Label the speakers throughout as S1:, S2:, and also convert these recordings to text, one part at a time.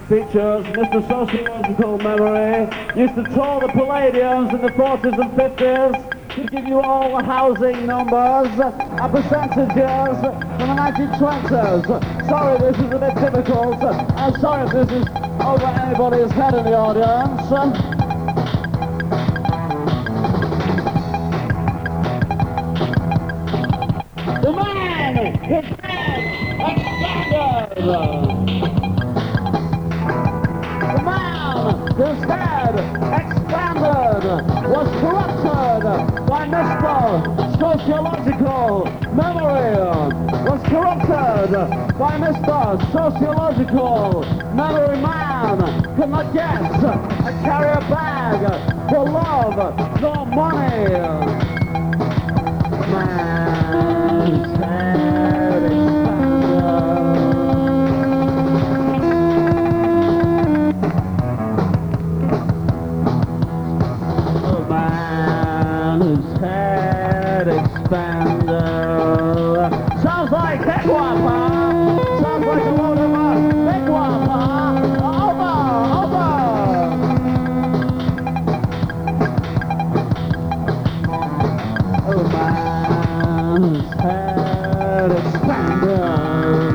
S1: features Mr. Sociological Memory, used to tour the Palladiums in the 40s and 50s, to give you all the housing numbers and percentages from the 1920s. Sorry, this is a bit difficult. I'm sorry if this is over anybody's head in the audience. The man, his head expanded. The man, his head expanded, was corrupted by Mr. Sociological Memory, was corrupted by Mr. Sociological Memory Man, could not get and carry a bag for love nor money. Man's head expanded. Head expander. Sounds like Big Whopper. Sounds like a load of Big Whopper. Over. Oh, man's head expander.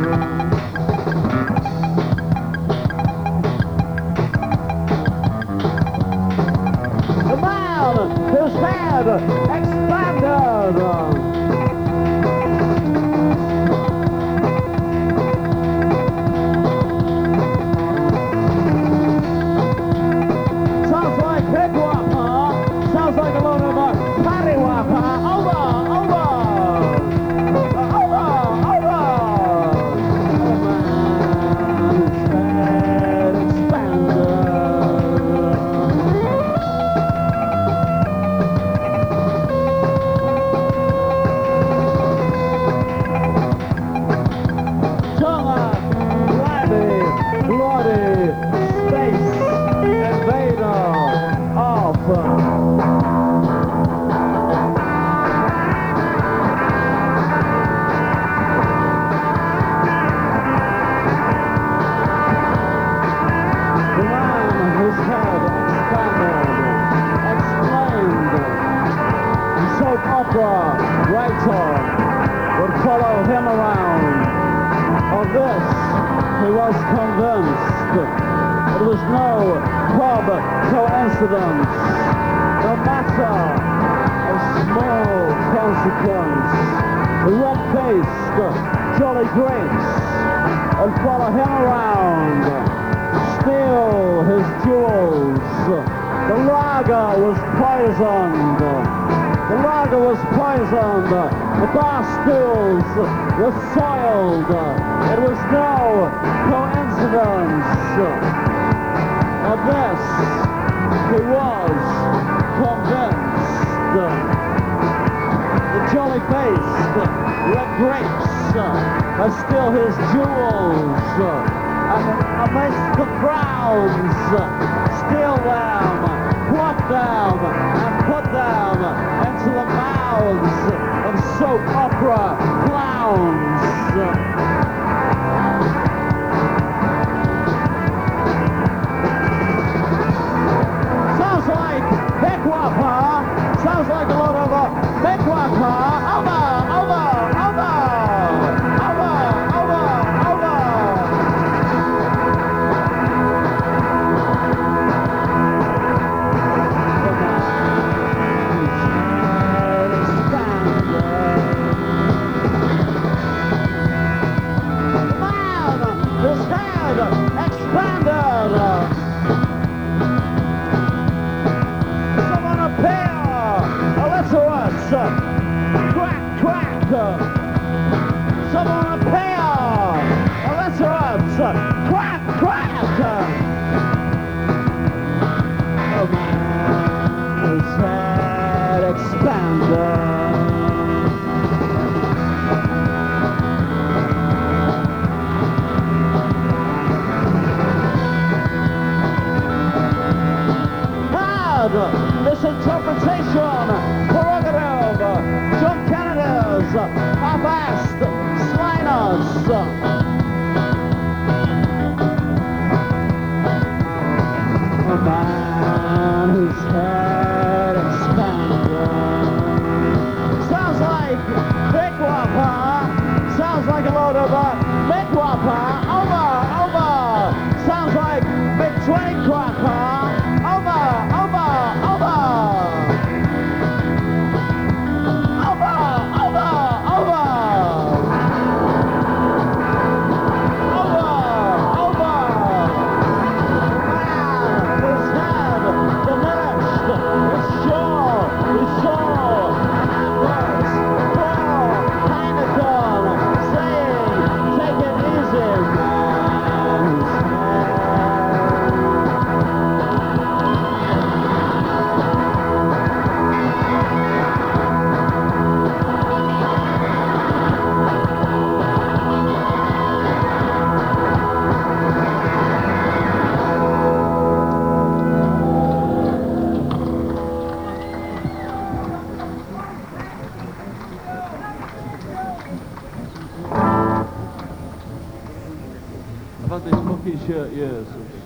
S1: The man, his head expanded. Sounds like Big Whopper. Sounds like a load of Patty Whopper. Over. Oh, man's head expanded. Bloody space invader of the man whose head expanded, explained, the soap opera writer would follow him around. Of this, he was convinced. It was no pub coincidence, no matter of small consequence. The red-faced Jolly Grapes would follow him around, steal his jewels. The lager was poisoned. The lager was poisoned. The bar stools were soiled. It was no coincidence. Of this, he was convinced. The jolly-faced red grapes are still his jewels. And amidst the crowds, steal them, plop them, and put them into the mouths of soap opera clowns. Sounds like Big Whopper. Sounds like a load of Big Whopper. Over.
S2: had this fucking shirt years.